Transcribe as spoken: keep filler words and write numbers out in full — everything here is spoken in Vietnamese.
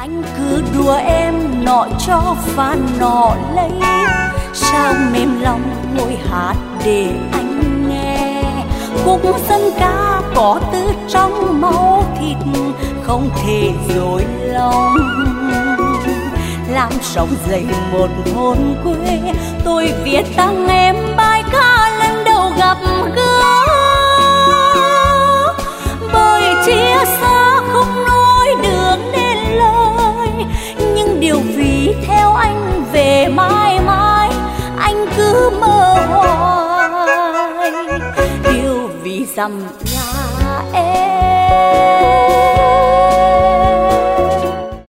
Anh cứ đùa em nọ cho và nọ lấy, sao mềm lòng ngồi hát để anh nghe. Khúc dân ca có từ trong máu thịt, không thể dối lòng. Làm sống dậy một hồn quê, tôi viết tặng em bài ca lần đầu gặp gỡ. Bởi chia xa không nói được nên lời, nhưng điều vì theo anh về mãi mãi, anh cứ mơ hoài. Điều vì dằm là em.